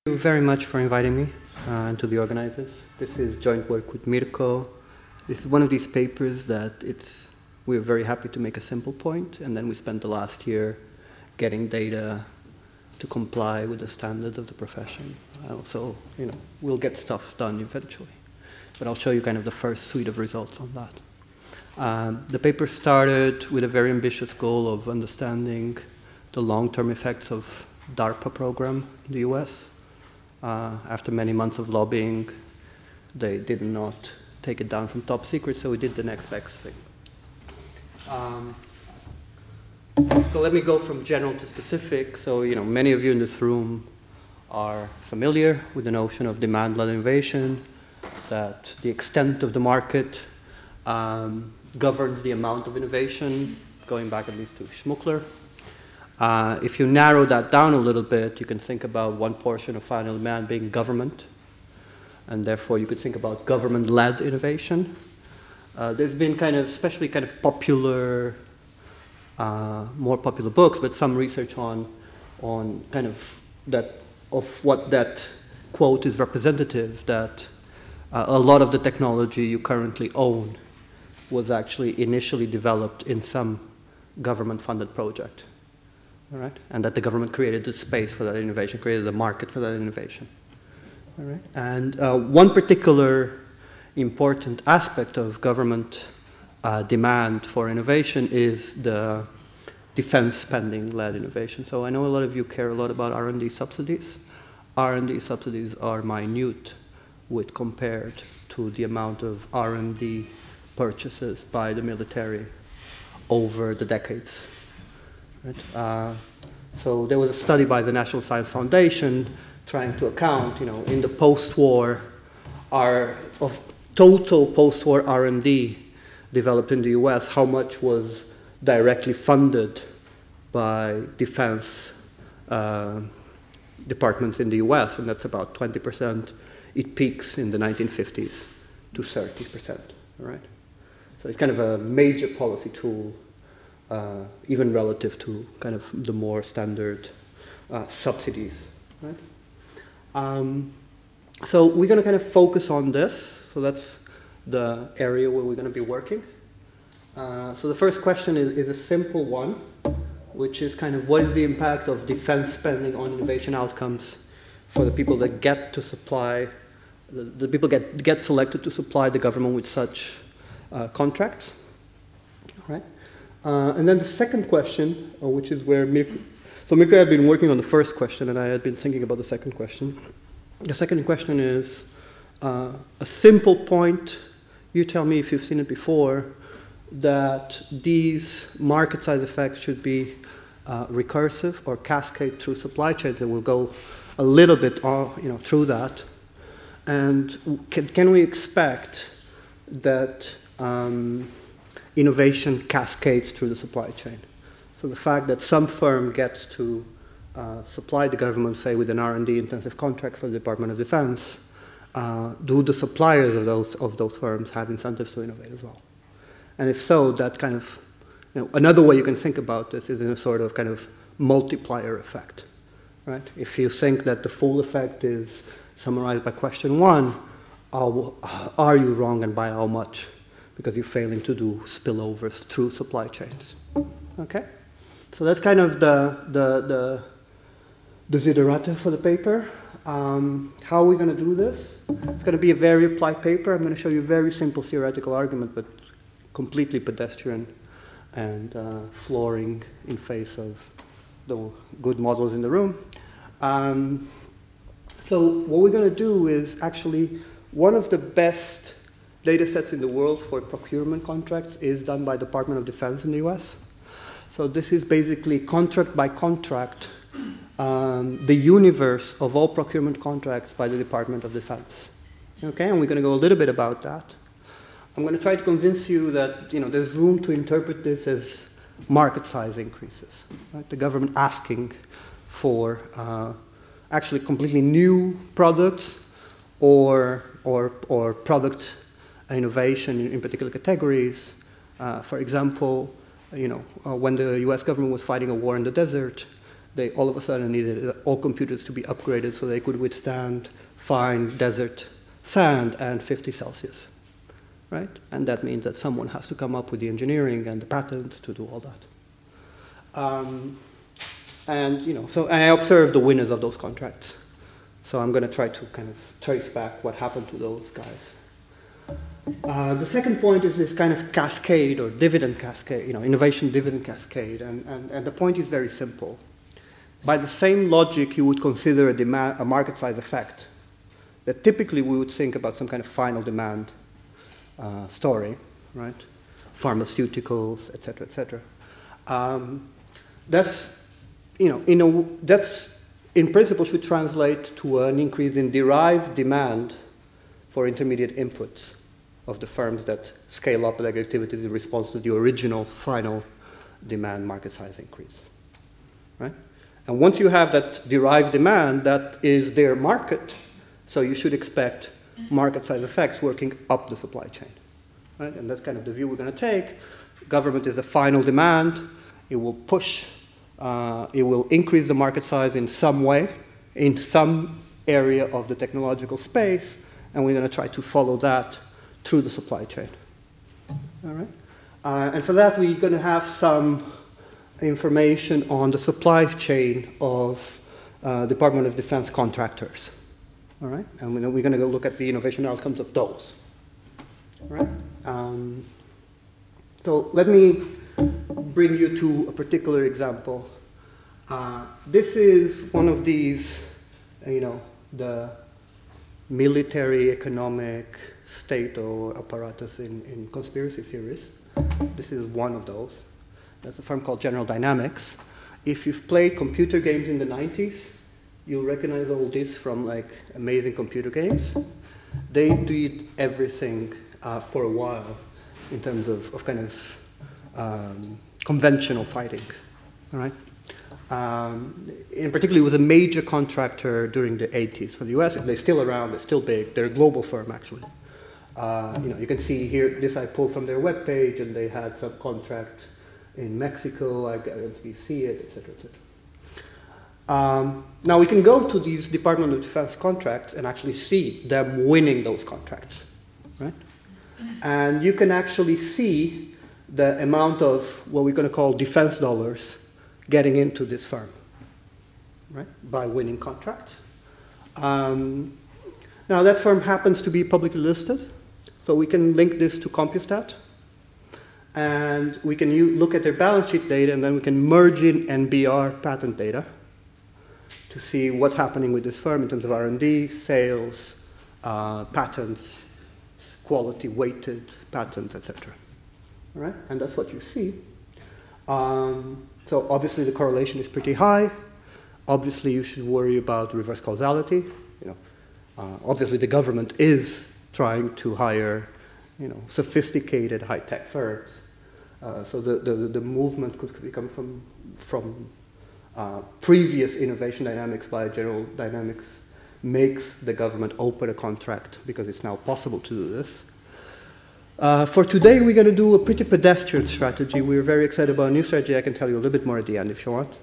Thank you very much for inviting me and to the organizers. This is joint work with Mirko. This is one of these papers that we're very happy to make a simple point, and then we spent the last year getting data to comply with the standards of the profession. Also, we'll get stuff done eventually, but I'll show you kind of the first suite of results on that. The paper started with a very ambitious goal of understanding the long-term effects of DARPA program in the US. After many months of lobbying, they did not take it down from top secret, so we did the next best thing. So let me go from general to specific. So, many of you in this room are familiar with the notion of demand-led innovation, that the extent of the market governs the amount of innovation, going back at least to Schmuckler. If you narrow that down a little bit, you can think about one portion of final demand being government, and therefore you could think about government-led innovation. There's been especially popular, more popular books, but some research on what that quote is representative, that a lot of the technology you currently own was actually initially developed in some government-funded project. All right? And that the government created the space for that innovation, created the market for that innovation. All right? And one particular important aspect of government demand for innovation is the defense spending-led innovation. So I know a lot of you care a lot about R&D subsidies. R&D subsidies are minute compared to the amount of R&D purchases by the military over the decades. Right? So there was a study by the National Science Foundation trying to account, in the post-war, of total post-war R&D developed in the US, how much was directly funded by defense departments in the US, and that's about 20%. It peaks in the 1950s to 30%. All right? So it's kind of a major policy tool, even relative to the more standard subsidies. Right? So we're going to focus on this. So that's the area where we're going to be working. So the first question is a simple one, which is what is the impact of defense spending on innovation outcomes for the people that get to supply, the people get selected to supply the government with such contracts. All right? And then the second question, which is where Mirko had been working on the first question, and I had been thinking about the second question. The second question is a simple point. You tell me if you've seen it before, that these market size effects should be recursive or cascade through supply chains, and we'll go a little bit through that. And can we expect that innovation cascades through the supply chain? So the fact that some firm gets to supply the government, say, with an R&D intensive contract for the Department of Defense, do the suppliers of those firms have incentives to innovate as well? And if so, that another way you can think about this is in a sort of multiplier effect, right? If you think that the full effect is summarized by question one, are you wrong and by how much? Because you're failing to do spillovers through supply chains. Okay? So that's the desiderata for the paper. How are we going to do this? It's going to be a very applied paper. I'm going to show you a very simple theoretical argument, but completely pedestrian and flooring in face of the good models in the room. So what we're going to do is actually one of the best data sets in the world for procurement contracts is done by the Department of Defense in the US. So this is basically contract by contract, the universe of all procurement contracts by the Department of Defense. Okay, and we're going to go a little bit about that. I'm going to try to convince you that there's room to interpret this as market size increases. Right? The government asking for actually completely new products or product innovation in particular categories. For example, when the US government was fighting a war in the desert, they all of a sudden needed all computers to be upgraded so they could withstand fine desert sand and 50 Celsius, right? And that means that someone has to come up with the engineering and the patents to do all that. And so I observed the winners of those contracts. So I'm going to try to kind of trace back what happened to those guys. The second point is this kind of cascade or dividend cascade, innovation dividend cascade. And the point is very simple. By the same logic, you would consider a market size effect, that typically we would think about some kind of final demand story, right? Pharmaceuticals, et cetera, et cetera. That's in principle should translate to an increase in derived demand for intermediate inputs of the firms that scale up their activities in response to the original final demand market size increase, right? And once you have that derived demand, that is their market, so you should expect market size effects working up the supply chain, right? And that's kind of the view we're going to take. Government is a final demand. It will push, it will increase the market size in some way, in some area of the technological space, and we're going to try to follow that through the supply chain. All right? And for that, we're going to have some information on the supply chain of Department of Defense contractors. All right? And we're going to go look at the innovation outcomes of those. All right? So let me bring you to a particular example. This is one of these, the military economic state or apparatus in conspiracy theories. This is one of those. There's a firm called General Dynamics. If you've played computer games in the 90s, you'll recognize all this from like amazing computer games. They did everything for a while in terms of kind of conventional fighting, all right? In particular, it was a major contractor during the 80s for the US. They're still around, they're still big. They're a global firm, actually. You can see here, this I pulled from their webpage, and they had some contract in Mexico. I guarantee you see it, et cetera, et cetera. Now, we can go to these Department of Defense contracts and actually see them winning those contracts, right? And you can actually see the amount of what we're going to call defense dollars getting into this firm, right, by winning contracts. Now, that firm happens to be publicly listed, so we can link this to Compustat, and we can look at their balance sheet data, and then we can merge in NBR patent data to see what's happening with this firm in terms of R&D, sales, patents, quality-weighted patents, etc. All right, and that's what you see. So obviously the correlation is pretty high. Obviously you should worry about reverse causality. Obviously the government is trying to hire, sophisticated high-tech firms. So the movement could come from previous innovation dynamics by General Dynamics makes the government open a contract because it's now possible to do this. For today, we're going to do a pretty pedestrian strategy. We're very excited about a new strategy. I can tell you a little bit more at the end if you want.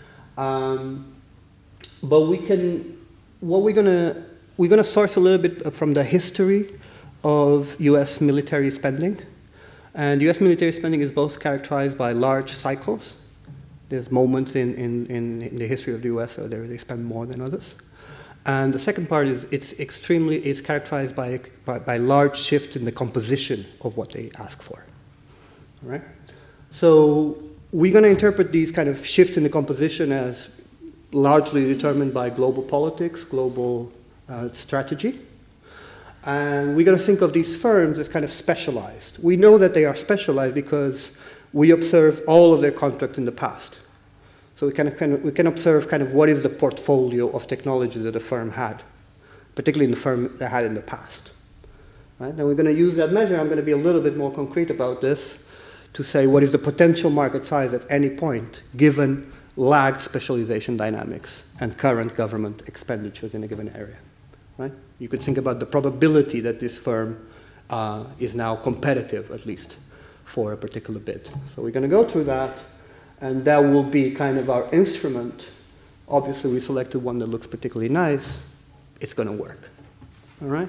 But we're going to source a little bit from the history of U.S. military spending. And U.S. military spending is both characterized by large cycles. There's moments in the history of the U.S. where they spend more than others. And the second part is it's characterized by large shifts in the composition of what they ask for. All right? So we're going to interpret these kind of shifts in the composition as largely determined by global politics, global strategy. And we're going to think of these firms as kind of specialized. We know that they are specialized because we observe all of their contracts in the past. So we can observe kind of what is the portfolio of technology that a firm had, particularly in the firm that had in the past. Right? Now we're going to use that measure. I'm going to be a little bit more concrete about this to say what is the potential market size at any point given lagged specialization dynamics and current government expenditures in a given area. Right? You could think about the probability that this firm is now competitive, at least, for a particular bid. So we're going to go through that. And that will be kind of our instrument Obviously, we selected one that looks particularly nice. It's going to work. All right?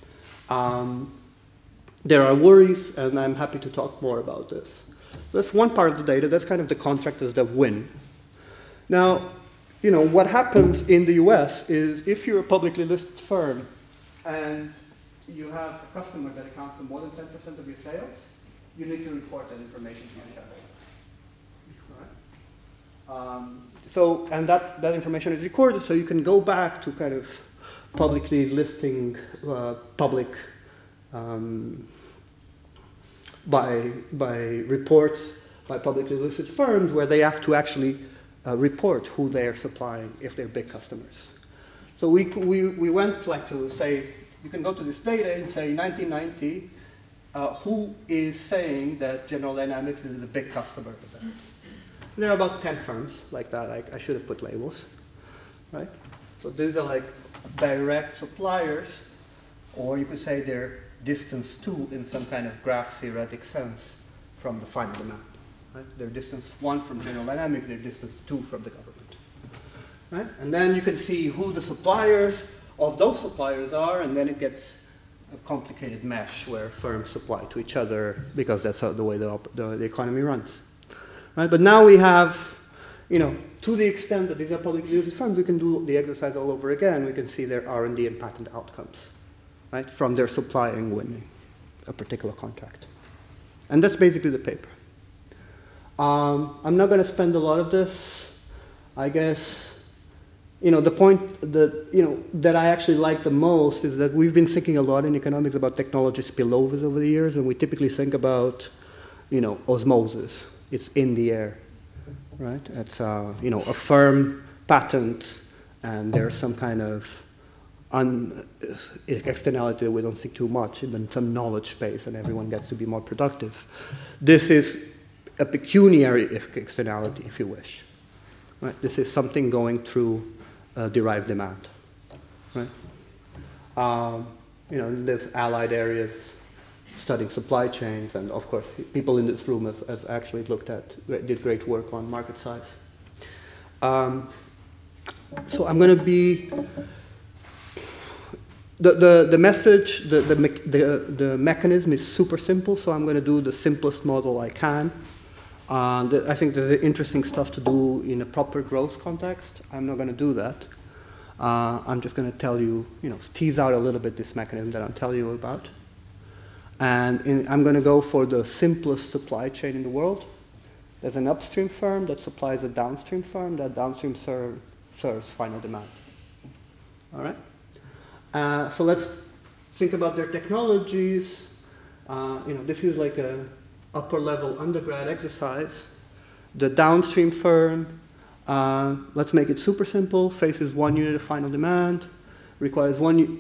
There are worries, and I'm happy to talk more about this. That's one part of the data. That's kind of the contractors that win. Now, what happens in the US is if you're a publicly listed firm and you have a customer that accounts for more than 10% of your sales, you need to report that information to your shareholders. And that information is recorded, so you can go back to kind of publicly listing public by reports by publicly listed firms where they have to actually report who they're supplying if they're big customers. So we went to say, you can go to this data and say 1990, who is saying that General Dynamics is a big customer of theirs? There are about 10 firms like that. I should have put labels, right? So these are like direct suppliers, or you could say they're distance to in some kind of graph theoretic sense from the final demand. Right? They're distance 1 from General Dynamics, they're distance 2 from the government. Right? And then you can see who the suppliers of those suppliers are, and then it gets a complicated mesh where firms supply to each other because that's the way the economy runs. Right? But now we have, to the extent that these are publicly listed firms, we can do the exercise all over again. We can see their R&D and patent outcomes, right, from their supplying winning a particular contract. And that's basically the paper. I'm not going to spend a lot of this. I guess, the point that I actually like the most is that we've been thinking a lot in economics about technology spillovers over the years, and we typically think about, osmosis. It's in the air, right? It's, a firm patent, and there's some kind of externality that we don't see too much, and then some knowledge base, and everyone gets to be more productive. This is a pecuniary externality, if you wish. Right? This is something going through derived demand. Right? There's allied areas studying supply chains, and of course, people in this room have actually did great work on market size. So I'm going to be the message, the mechanism is super simple, so I'm going to do the simplest model I can. I think there's interesting stuff to do in a proper growth context. I'm not going to do that. I'm just going to tell you, tease out a little bit this mechanism that I'm telling you about. And I'm going to go for the simplest supply chain in the world. There's an upstream firm that supplies a downstream firm. That downstream serves final demand. All right? So let's think about their technologies. This is like a upper level undergrad exercise. The downstream firm, let's make it super simple, faces 1 unit of final demand, requires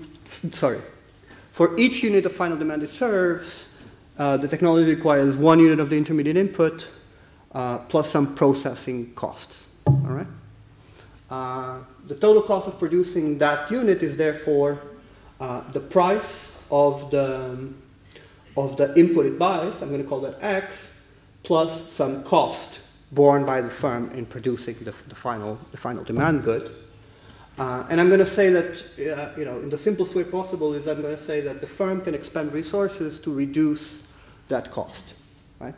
for each unit of final demand it serves, the technology requires 1 unit of the intermediate input plus some processing costs. All right? The total cost of producing that unit is therefore the price of the input it buys, I'm going to call that X, plus some cost borne by the firm in producing the final demand good. And I'm going to say that, in the simplest way possible is I'm going to say that the firm can expend resources to reduce that cost, right?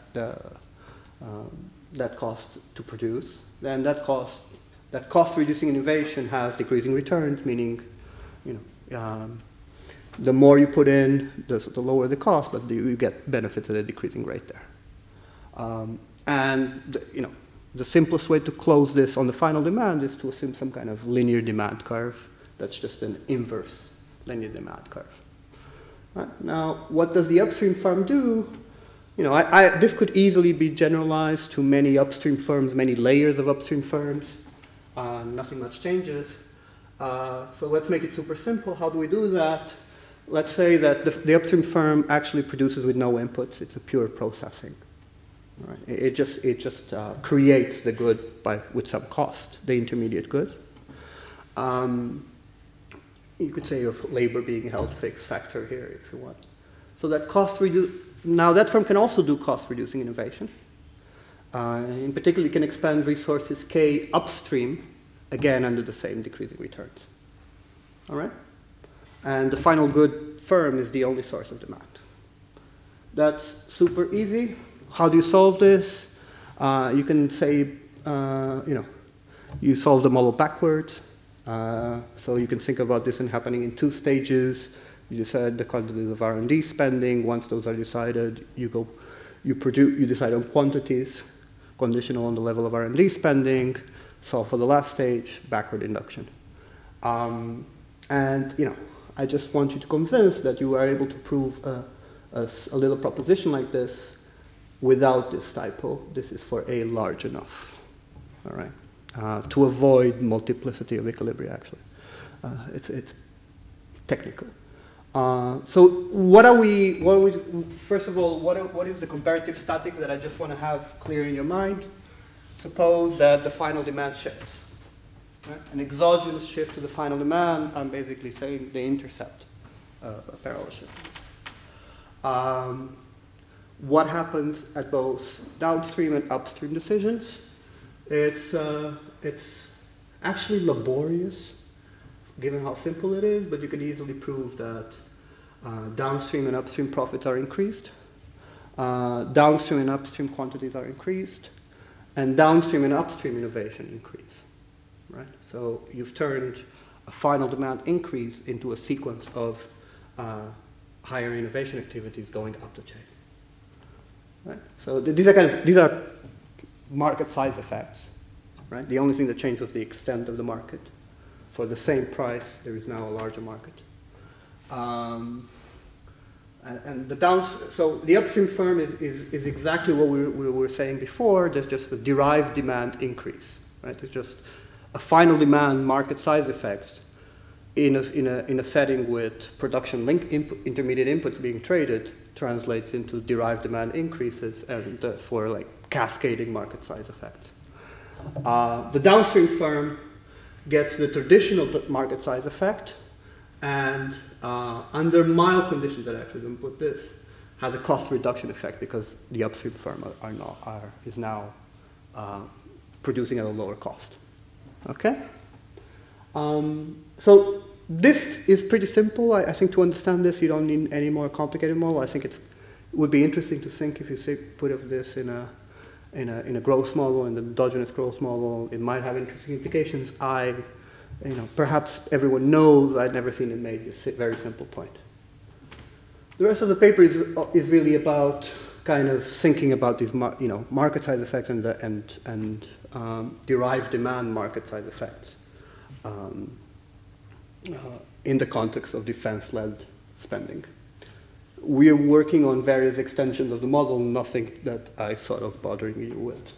That cost to produce. Then that cost reducing innovation has decreasing returns, meaning, the more you put in, the lower the cost, but you get benefits at a decreasing rate there. The simplest way to close this on the final demand is to assume some kind of linear demand curve. That's just an inverse linear demand curve. Right? Now, what does the upstream firm do? This could easily be generalized to many upstream firms, many layers of upstream firms. Nothing much changes. So let's make it super simple. How do we do that? Let's say that the upstream firm actually produces with no inputs. It's a pure processing. Right? It just creates the good with some cost, the intermediate good. You could say of labor being held fixed factor here if you want. So that now that firm can also do cost reducing innovation. In particular, it can expand resources K upstream again under the same decreasing returns. All right? And the final good firm is the only source of demand. That's super easy. How do you solve this? You can say, you solve the model backwards. So you can think about this in happening in 2 stages. You decide the quantities of R&D spending. Once those are decided, you decide on quantities, conditional on the level of R&D spending. Solve for the last stage, backward induction. I just want you to convince that you are able to prove a little proposition like this without this typo. This is for A large enough, all right? To avoid multiplicity of equilibria, actually. It's technical. So first of all, what is the comparative statics that I just want to have clear in your mind? Suppose that the final demand shifts. Right? An exogenous shift to the final demand, I'm basically saying they intercept a parallel shift. What happens at both downstream and upstream decisions? It's actually laborious, given how simple it is, but you can easily prove that downstream and upstream profits are increased, downstream and upstream quantities are increased, and downstream and upstream innovation increase. Right? So you've turned a final demand increase into a sequence of higher innovation activities going up the chain. Right? So these are market size effects. Right? The only thing that changed was the extent of the market. For the same price, there is now a larger market. So the upstream firm is exactly what we were saying before. There's just a derived demand increase. Right? It's just a final demand market size effect in a setting with production link intermediate inputs being traded translates into derived demand increases and for like cascading market size effects. The downstream firm gets the traditional market size effect and under mild conditions that I actually didn't put this, has a cost reduction effect because the upstream firm is now producing at a lower cost. Okay? So this is pretty simple. I think to understand this, you don't need any more complicated model. I think it would be interesting to think if you put this in a growth model, in the endogenous growth model, it might have interesting implications. Perhaps everyone knows I'd never seen it made this very simple point. The rest of the paper is really about kind of thinking about these market size effects and derived demand market size effects in the context of defense-led spending. We are working on various extensions of the model, nothing that I thought of bothering you with.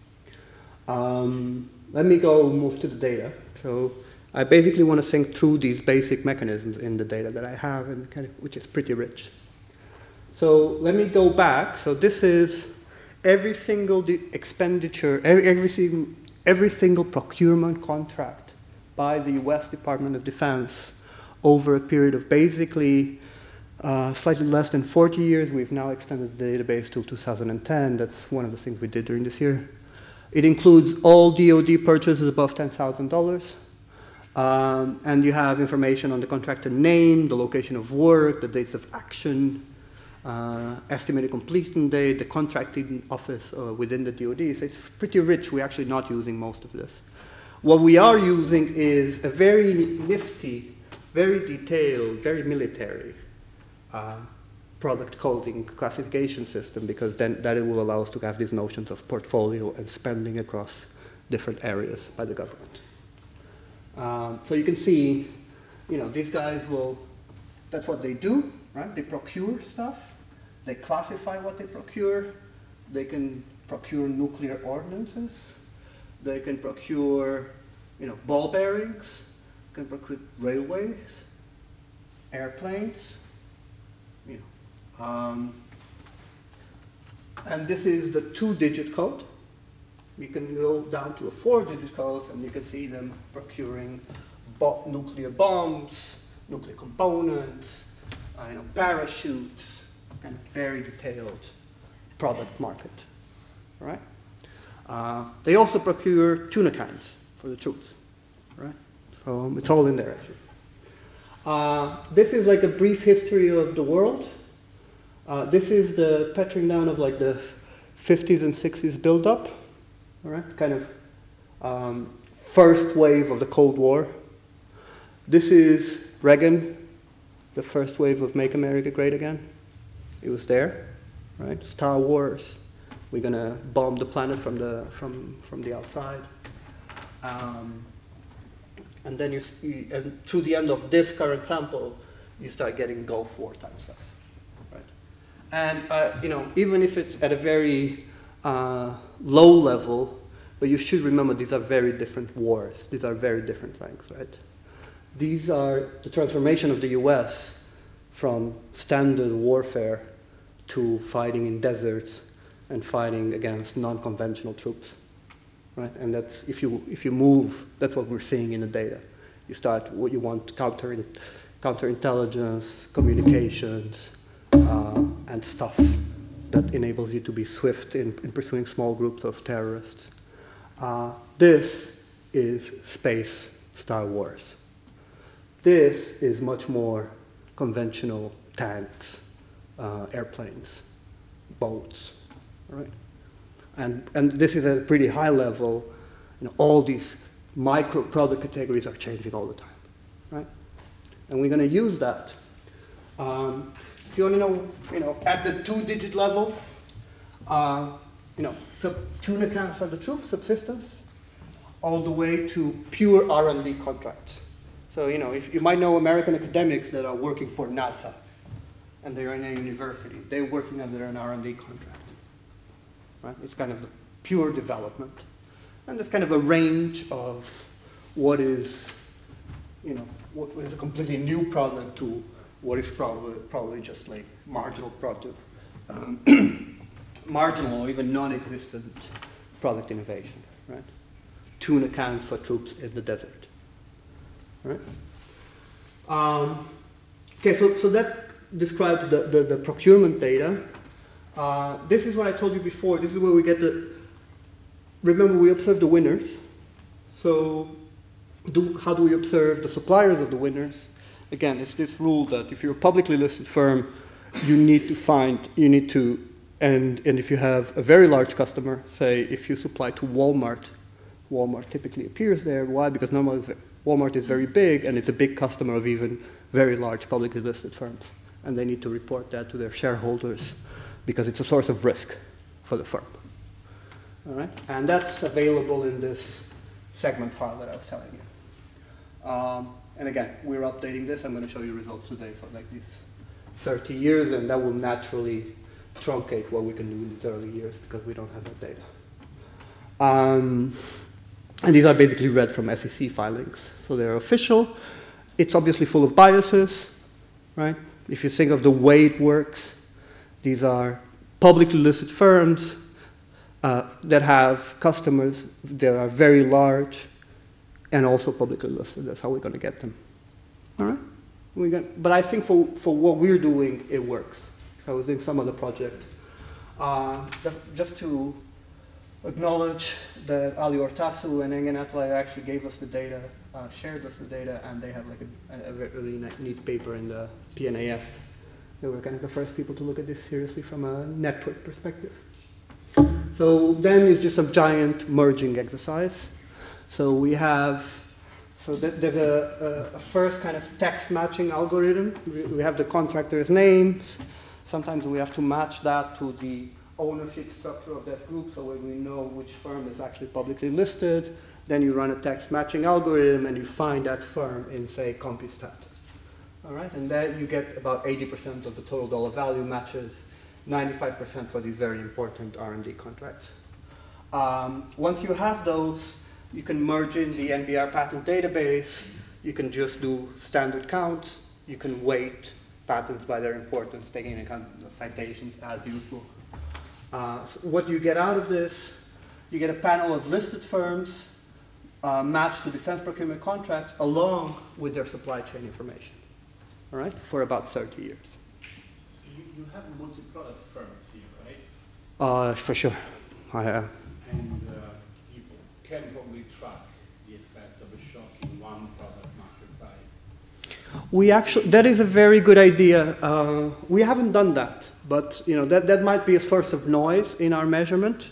Let me move to the data. So I basically want to think through these basic mechanisms in the data that I have, which is pretty rich. So let me go back. So this is every single expenditure, every single procurement contract by the US Department of Defense over a period of basically slightly less than 40 years. We've now extended the database till 2010. That's one of the things we did during this year. It includes all DoD purchases above $10,000. And you have information on the contractor name, the location of work, the dates of action, estimated completion date, the contracting office within the DoD. So it's pretty rich. We're actually not using most of this. What we are using is a very nifty, very detailed, very military product coding classification system, because then that it will allow us to have these notions of portfolio and spending across different areas by the government. So you can see, these guys that's what they do, right? They procure stuff. They classify what they procure. They can procure nuclear ordnances. They can procure, ball bearings. They can procure railways, airplanes, and this is the 2-digit code. You can go down to a 4-digit code, and you can see them procuring nuclear bombs, nuclear components, parachutes, kind of very detailed product market. All right? They also procure tuna cans for the troops. right? So it's all in there, actually. This is like a brief history of the world. This is the petering down of like the 50s and 60s build-up, all right? Kind of first wave of the Cold War. This is Reagan, the first wave of Make America Great Again. It was there, right? Star Wars. We're gonna bomb the planet from the outside. And then and through the end of this current sample, you start getting Gulf War type stuff, right? And even if it's at a very low level, but you should remember these are very different wars. These are very different things, right? These are the transformation of the U.S. from standard warfare to fighting in deserts and fighting against non-conventional troops, right? And that's if you move, that's what we're seeing in the data. You start what you want counterintelligence, communications, and stuff that enables you to be swift in pursuing small groups of terrorists. This is space Star Wars. This is much more conventional tanks, airplanes, boats, right? And this is at a pretty high level. All these micro product categories are changing all the time, right? And we're going to use that. If you want to know, at the 2-digit level, tuna cans for the troops, subsistence, all the way to pure R&D contracts. So, if you might know American academics that are working for NASA, and they're in a university, they're working under an R&D contract, right? It's kind of the pure development. And there's kind of a range of what is a completely new product to what is probably just like marginal product, marginal or even non-existent product innovation, right? Tuna cans for troops in the desert, right? Okay, so that describes the procurement data. This is what I told you before. This is where we get remember we observe the winners. So how do we observe the suppliers of the winners? Again, it's this rule that if you're a publicly listed firm, and if you have a very large customer, say if you supply to Walmart typically appears there. Why? Because normally Walmart is very big and it's a big customer of even very large publicly listed firms. And they need to report that to their shareholders because it's a source of risk for the firm. All right? And that's available in this segment file that I was telling you. And again, we're updating this. I'm going to show you results today for like these 30 years, and that will naturally truncate what we can do in these early years because we don't have that data. And these are basically read from SEC filings. So they're official. It's obviously full of biases, right? If you think of the way it works, these are publicly listed firms that have customers that are very large and also publicly listed. That's how we're going to get them. All right? But I think for what we're doing, it works. If I was doing some other project, just to acknowledge that Ali Ortasu and Engin Atalay actually gave us the data, shared us the data, and they have like a really neat paper in the PNAS. They were kind of the first people to look at this seriously from a network perspective. So then it's just a giant merging exercise. So there's a first kind of text matching algorithm. We have the contractor's names. Sometimes we have to match that to the ownership structure of that group so we know which firm is actually publicly listed. Then you run a text matching algorithm and you find that firm in, say, Compustat. All right, and then you get about 80% of the total dollar value matches, 95% for these very important R&D contracts. Once you have those, you can merge in the NBR patent database. You can just do standard counts. You can weight patents by their importance, taking into account the citations as usual. So what you get out of this, you get a panel of listed firms matched to defense procurement contracts along with their supply chain information, all right, for about 30 years. So you have multi-product firms here, right? For sure, I have. And people can probably track the effect of a shock in That is a very good idea. We haven't done that, but that might be a source of noise in our measurement.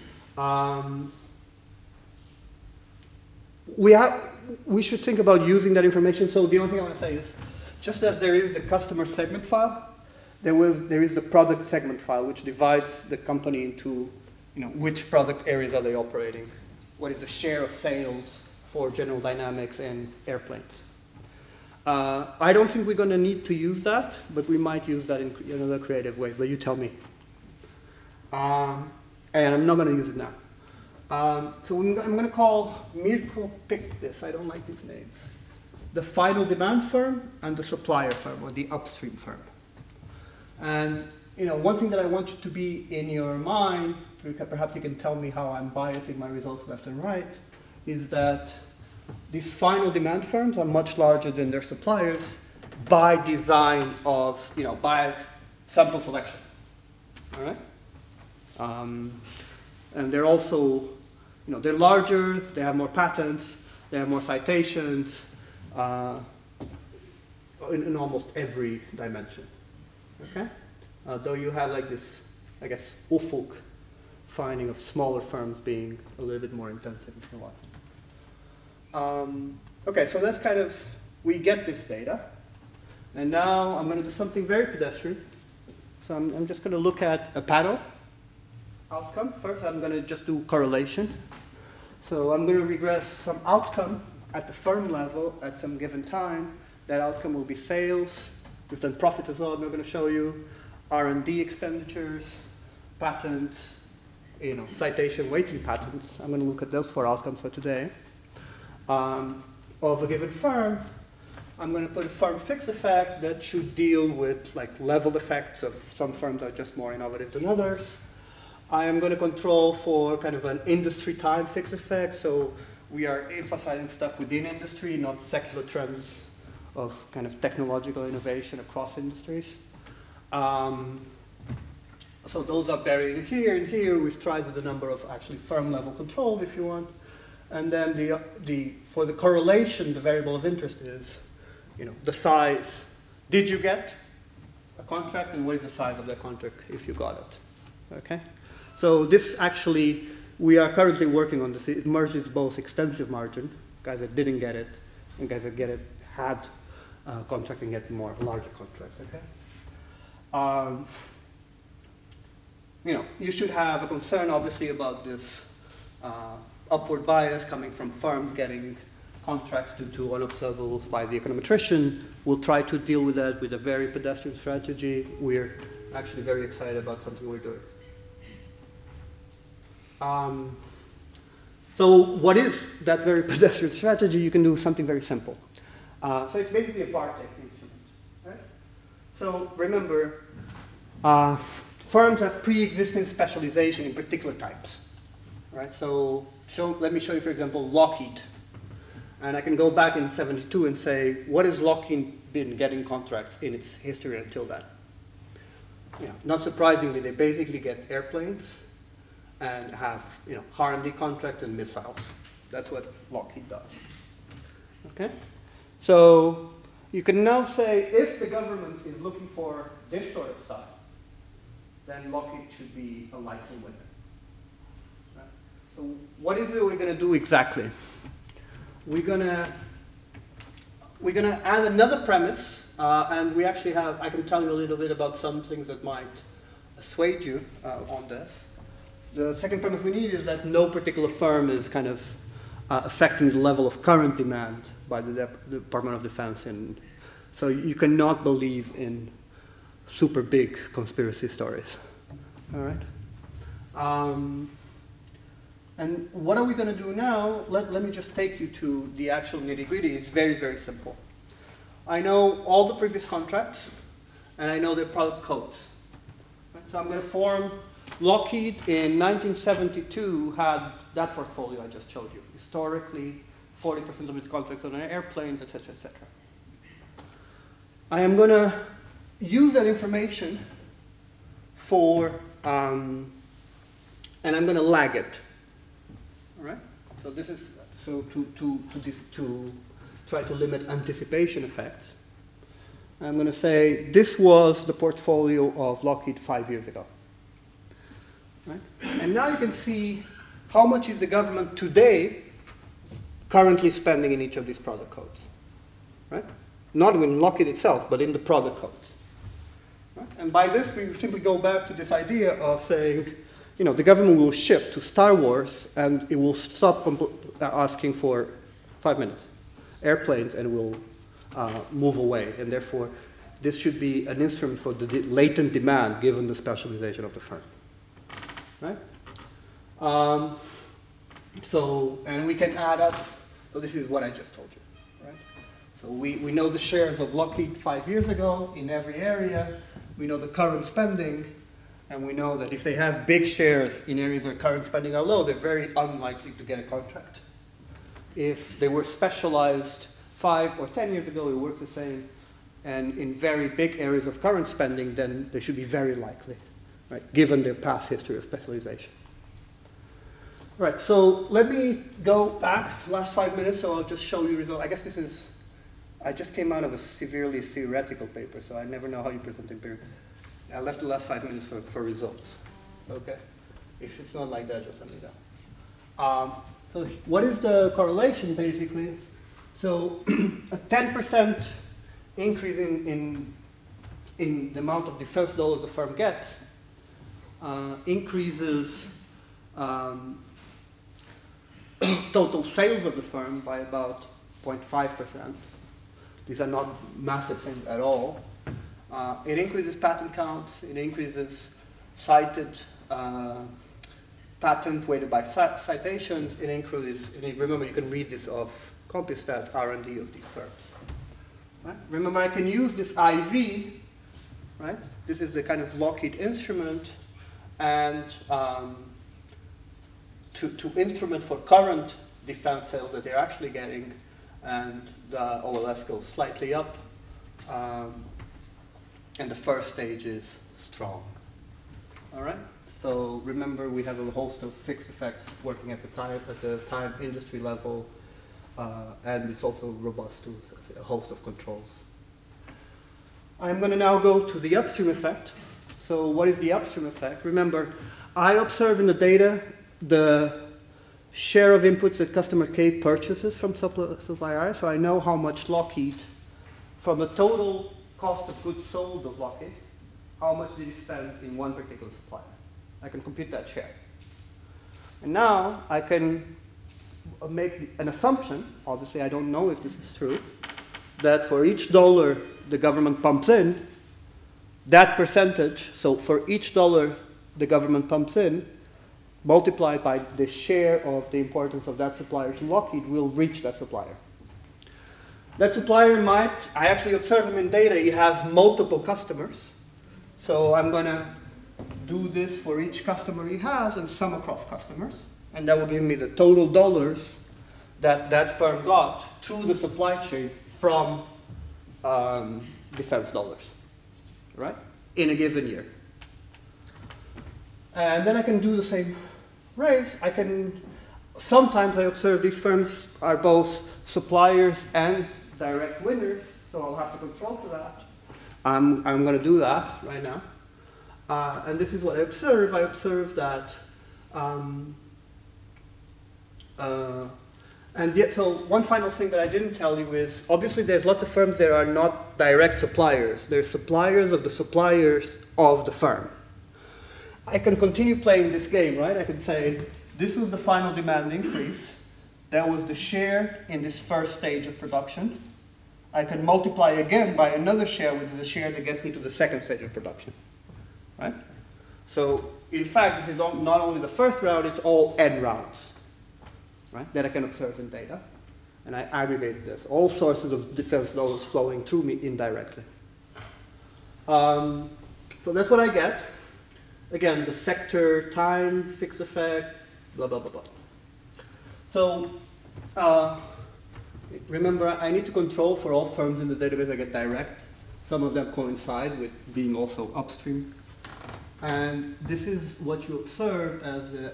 We should think about using that information. So the only thing I want to say is, just as there is the customer segment file, there is the product segment file, which divides the company into which product areas are they operating, what is the share of sales for General Dynamics and airplanes. I don't think we're going to need to use that, but we might use that in other creative ways, but you tell me. And I'm not going to use it now. So I'm going to call Mirko picked this, I don't like these names, the final demand firm and the supplier firm, or the upstream firm. And one thing that I want you to be in your mind, perhaps you can tell me how I'm biasing my results left and right, is that these final demand firms are much larger than their suppliers by design of, by sample selection. All right? And they're also, they're larger, they have more patents, they have more citations in almost every dimension. Okay? Though you have like this, I guess, ufuk finding of smaller firms being a little bit more intensive if you want. Okay, so that's kind of, we get this data. And now I'm going to do something very pedestrian. So I'm just going to look at a panel outcome. First, I'm going to just do correlation. So I'm going to regress some outcome at the firm level at some given time. That outcome will be sales. We've done profit as well, I'm not going to show you. R&D expenditures, patents, citation weighting patents. I'm going to look at those 4 outcomes for today. Of a given firm, I'm going to put a firm fix effect that should deal with level effects of some firms are just more innovative than others. I am going to control for kind of an industry time fix effect, so we are emphasizing stuff within industry, not secular trends of kind of technological innovation across industries. So those are buried in here. In here, we've tried with a number of actually firm level controls, if you want. And then for the correlation, the variable of interest is, the size. Did you get a contract, and what is the size of that contract if you got it? Okay. So this actually, we are currently working on this. It merges both extensive margin, guys that didn't get it, and guys that get it had contract and get more larger contracts. Okay. You should have a concern, obviously, about this upward bias coming from firms getting contracts due to unobservables by the econometrician. We'll try to deal with that with a very pedestrian strategy. We're actually very excited about something we're doing. So what is that very pedestrian strategy? You can do something very simple. So it's basically a Bartek instrument. Right? So remember, firms have pre-existing specialization in particular types. Right? So let me show you, for example, Lockheed. And I can go back in '72 and say, what has Lockheed been getting contracts in its history until then? Not surprisingly, they basically get airplanes and have R&D contracts and missiles. That's what Lockheed does. Okay? So you can now say, if the government is looking for this sort of stuff, then Lockheed should be a likely winner. Right? So what is it we're going to do exactly? We're going to add another premise, and we actually have, I can tell you a little bit about some things that might assuage you on this. The second premise we need is that no particular firm is kind of affecting the level of current demand by the Department of Defense. And so you cannot believe in super big conspiracy stories. All right? And what are we going to do now? Let me just take you to the actual nitty-gritty. It's very, very simple. I know all the previous contracts, and I know their product codes. Right? So I'm going to form Lockheed in 1972 had that portfolio I just showed you. Historically, 40% of its contracts on airplanes, etc., etc. I am going to use that information for, and I'm going to lag it. All right. So this is to try to limit anticipation effects. I'm going to say this was the portfolio of Lockheed 5 years ago. Right? And now you can see how much is the government today currently spending in each of these product codes. Right? Not in Lockheed itself, but in the product codes. Right? And by this, we simply go back to this idea of saying, the government will shift to Star Wars, and it will stop asking for 5 minutes, airplanes, and will move away. And therefore, this should be an instrument for the latent demand, given the specialization of the firm. Right? And we can add up. So this is what I just told you. Right? So we know the shares of Lockheed 5 years ago in every area. We know the current spending. And we know that if they have big shares in areas where current spending are low, they're very unlikely to get a contract. If they were specialized 5 or 10 years ago, it works the same. And in very big areas of current spending, then they should be very likely, right, given their past history of specialization. Right, so let me go back the last 5 minutes, so I'll just show you results. I guess I just came out of a severely theoretical paper, so I never know how you present empirical. I left the last 5 minutes for results. Okay? If it's not like that, just let me know. So what is the correlation, basically? So a 10% increase in the amount of defense dollars the firm gets increases total sales of the firm by about 0.5%. These are not massive things at all. It increases patent counts. It increases cited patent weighted by citations. It increases, remember, you can read this off Compustat R&D of these firms. Right? Remember, I can use this IV, right? This is the kind of Lockheed instrument, and to instrument for current defense sales that they're actually getting, and the OLS goes slightly up, and the first stage is strong. All right? So remember, we have a host of fixed effects working at the time industry level, and it's also robust to a host of controls. I'm going to now go to the upstream effect. So what is the upstream effect? Remember, I observe in the data the share of inputs that customer K purchases from supplier I, so I know how much Lockheed, from the total cost of goods sold of Lockheed, how much did he spend in one particular supplier. I can compute that share. And now I can make an assumption, obviously I don't know if this is true, that for each dollar the government pumps in, that percentage, so for each dollar the government pumps in, multiplied by the share of the importance of that supplier to Lockheed, will reach that supplier. That supplier might, I actually observe him in data, he has multiple customers. So I'm going to do this for each customer he has and sum across customers. And that will give me the total dollars that that firm got through the supply chain from defense dollars, right, in a given year. And then I can do the same race. Sometimes I observe these firms are both suppliers and direct winners, so I'll have to control for that. I'm going to do that right now. And this is what I observe. I observe that, so one final thing that I didn't tell you is, obviously there's lots of firms that are not direct suppliers. They're suppliers of the firm. I can continue playing this game, right? I can say, this was the final demand increase. That was the share in this first stage of production. I can multiply again by another share, which is the share that gets me to the second stage of production, right? So, in fact, this is not only the first round, it's all n rounds, right, that I can observe in data. And I aggregate this, all sources of defense dollars flowing through me indirectly. So that's what I get. Again, the sector, time, fixed effect, blah, blah, blah, blah. So, remember, I need to control for all firms in the database I get direct. Some of them coincide with being also upstream. And this is what you observe as the,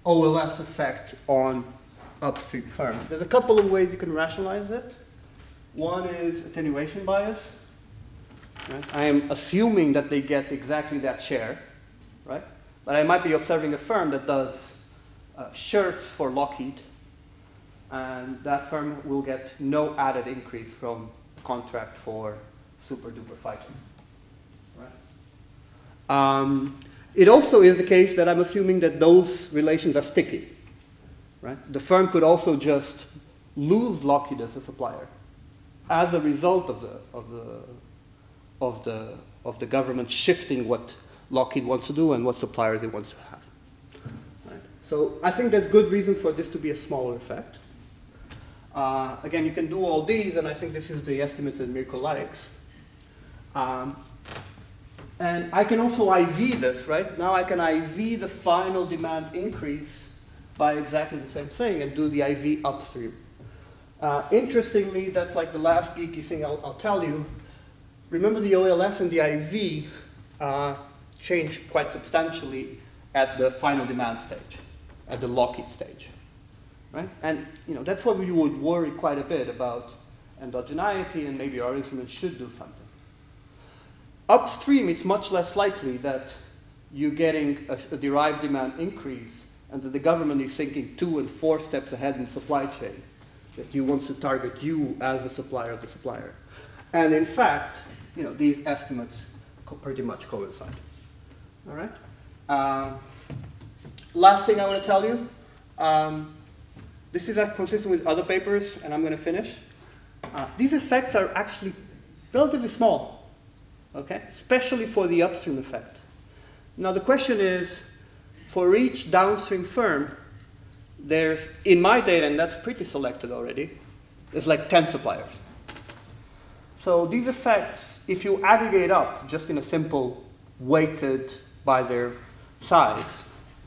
OLS effect on upstream firms. There's a couple of ways you can rationalize it. One is attenuation bias. Right? I am assuming that they get exactly that share, right? But I might be observing a firm that does shirts for Lockheed, and that firm will get no added increase from contract for Super Duper Fighter. Right? It also is the case that I'm assuming that those relations are sticky. Right? The firm could also just lose Lockheed as a supplier as a result of the government shifting what Lockheed wants to do and what suppliers it wants to have. Right? So I think there's good reason for this to be a smaller effect. Again, you can do all these, and I think this is the estimates that Mirko likes. And I can also IV this, right? Now I can IV the final demand increase by exactly the same thing and do the IV upstream. Interestingly, that's like the last geeky thing I'll tell you. Remember the OLS and the IV changed quite substantially at the final demand stage, at the Lockheed stage. Right? And that's what we would worry quite a bit about endogeneity, and maybe our instruments should do something. Upstream, it's much less likely that you're getting a derived demand increase and that the government is thinking 2 and 4 steps ahead in the supply chain, that you want to target you as a supplier of the supplier. And in fact, these estimates pretty much coincide. All right? Last thing I want to tell you, this is consistent with other papers, and I'm going to finish. These effects are actually relatively small. Okay? Especially for the upstream effect. Now the question is, for each downstream firm, there's, in my data, and that's pretty selected already, there's like 10 suppliers. So these effects, if you aggregate up just in a simple weighted by their size,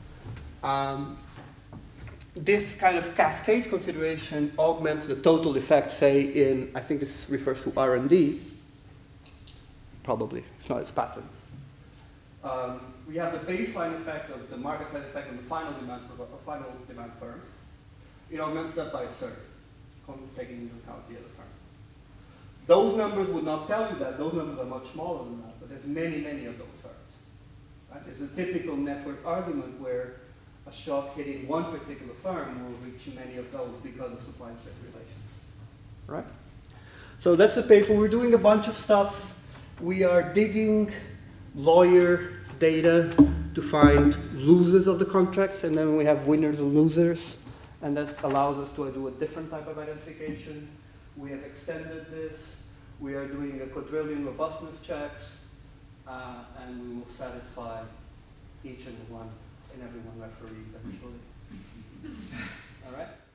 this kind of cascade consideration augments the total effect, say in, I think this refers to R&D, probably, if not its patents. We have the baseline effect of the market side effect on the final demand firms. It augments that by a third, taking into account the other firms. Those numbers would not tell you that. Those numbers are much smaller than that, but there's many, many of those firms. Right? There's a typical network argument where a shock hitting one particular firm will reach many of those because of supply chain relations. Right? So that's the paper. We're doing a bunch of stuff. We are digging lawyer data to find losers of the contracts, and then we have winners and losers, and that allows us to do a different type of identification. We have extended this. We are doing a quadrillion robustness checks, and we will satisfy each and every one referee eventually. All right?